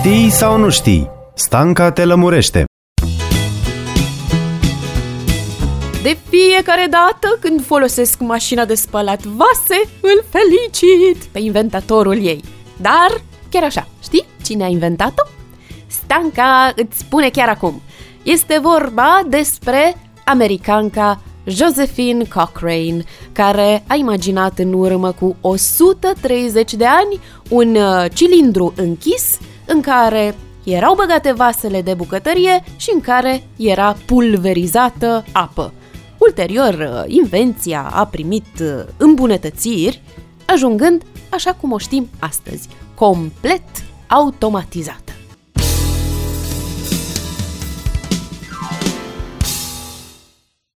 Știi sau nu știi? Stanca te lămurește. De fiecare dată când folosesc mașina de spălat vase, îl felicit pe inventatorul ei. Dar, chiar așa, știi cine a inventat-o? Stanca îți spune chiar acum. Este vorba despre americanca Josephine Cochrane, care a imaginat în urmă cu 130 de ani un cilindru închis în care erau băgate vasele de bucătărie și în care era pulverizată apă. Ulterior, invenția a primit îmbunătățiri, ajungând așa cum o știm astăzi, complet automatizată.